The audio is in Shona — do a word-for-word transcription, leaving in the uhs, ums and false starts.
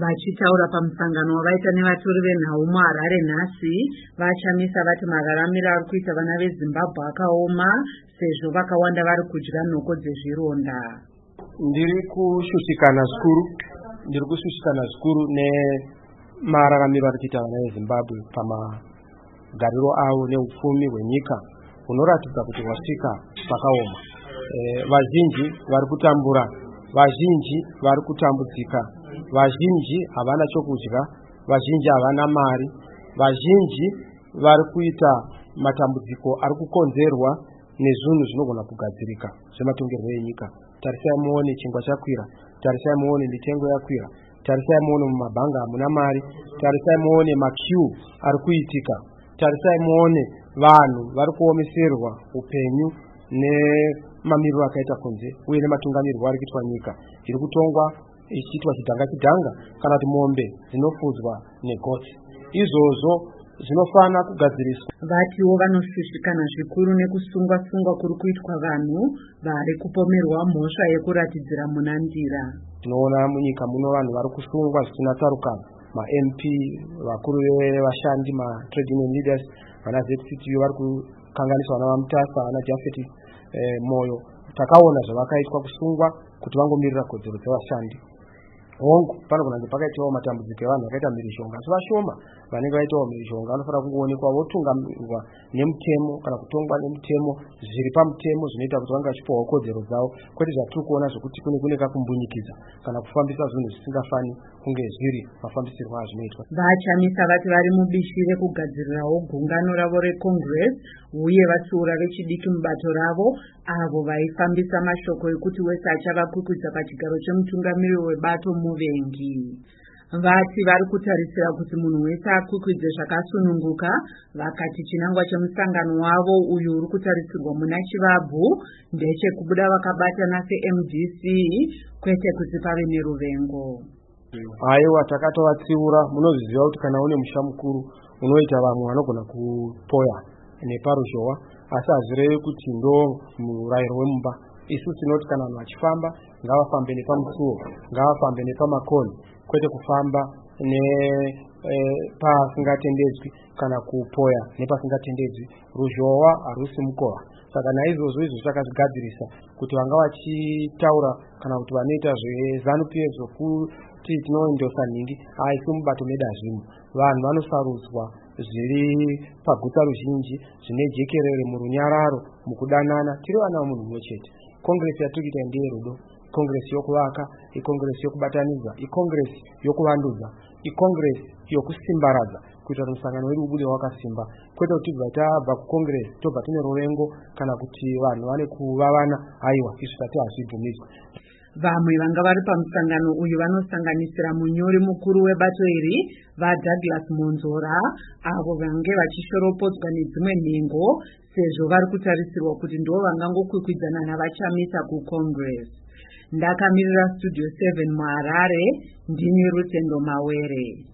Vachitaura pamusangano wavaita nevatori venhau muHarare nhasi, vachamisa vati mararamiro ari kuita vana veZimbabwe akaoma sezvo vakawanda vari kudya nhoko dzezvironda. Ndiri kushushikana zvikuru, ndiri kushushikana zvikuru nemararamiro ari kuita vana veZimbabwe pamagariro avo neupfumi hwenyika hunoratidza kuti hwasvika pakaoma. E, vazhinji vari kutambura, vazhinji vari kutambudzika, vazhinji havana chokudya, vazhinji havana mari, vazhinji vari kuita matambudziko ari kukonzerwa nezvinhu zvinogona kugadzirika zvematongerwo enyika. Tarisai muone chingwa chakwira, tarisai muone mitengo yakwira, tarisai muone mumabhanga hamuna mari, tarisai muone makiu ari kuitika, tarisai muone vanhu vari kuomeserwa upenyu nemamiriro akaita kunze uye nematungamiriro ari kuitwa nyika iri kutongwa ichiitwa chidhanga chidhanga kana kuti mombe dzinofudzwa negotsi. Izvozvo zvinofana kugadziriswa. Vatiwo vanoshushikana zvikuru nekusungwa sungwa kuri kuitwa vanhu vari kupomerwa mhosva yekuratidzira munandira. Tinoona munyika muno vanhu vari kusungwa zvisina tsarukano, ma-M P, vakuru vevashandi, ma-trade union leaders, vana Z C T U vari kukanganiswa navamutasa, vana Jafet eh, Moyo. Takaona zvavakaitwa kusungwa kuti vangomirira kodzero dzevashandi. Hongu panogona kunge pakaitawo matambudziko evanhu vakaita mhirizhonga, asi vashoma vanenge vaitawo mhirizhonga vanofanira kungoonekwa votungamirwa nemutemo kana kutongwa nemutemo zviri pamutemo zvinoita kuti vange vachipiwawo kodzero dzavo, kwete zvatiri kuona zvokuti kune kune kakumbunyikiza kana kufambisa zvinhu zvisingafani kunge zviri mafambisirwo azvinoitwa. Vachamisa vati vari mubishi rekugadzirirawo gungano ravo reCongress uye vatsiura vechidiki mubato ravo avo vaifambisa mashoko ekuti wese achavakwikudza pachigaro chemutungamiriri webato muvengi. Vati vari kutarisira kuti munhu wese akwikwidze zvakasununguka. Vakati chinangwa chemusangano wavo uyu uri kutarisirwa muna Chivabvu ndechekubuda vakabatana se-M D C kwete kuti pave neruvengo. Aiwa, takatovatsiura. Munozviziva kuti kana une musha mukuru unoita vamwe vanogona kupoya neparuzhowa, asi hazvirevi kuti ndo murayiro wemumba. Isu tinoti kana vanhu vachifamba ngavafambe nepamusuo, ngavafambe nepamakoni, kwete kufamba nepasingatendedzwi e, kana kupoya nepasingatendedzwi. Ruzhowa harusi mukova. Saka naizvozvo izvo takazvigadzirisa kuti vanga vachitaura kana kuti vanoita zvezanu P F zvokuti tinoendosa nhingi aisu mubato medu hazvimo. Vanhu vanosarudzwa zviri paguta ruzhinji zvine jekerere murunyararo mukudanana. Tiri vana vomunhu mumwe chete. Congress yatiri kuita ndeyerudo, Congress yokuvaka, iCongress yokubatanidza, iCongress yokuvandudza, iCongress yokusimbaradza kuita kuti musangano wedu ubude wakasimba, kwete kuti tibva tabva kuCongress tobva tine ruvengo kana kuti vanhu vane kuvavana. Aiwa, izvi tati hazvibvumidzwe. Vamwe vanga vari pamusangano uyu vanosanganisira munyori mukuru webato iri vaDouglas Monzora, avo vange vachishoropodzwa nedzimwe nhengo sezvo vari kutarisirwa kuti ndo vangangokwikwidzana navachamisa kuCongress. Ndakamirira Studio seven muHarare, ndini Rutendo Mawere.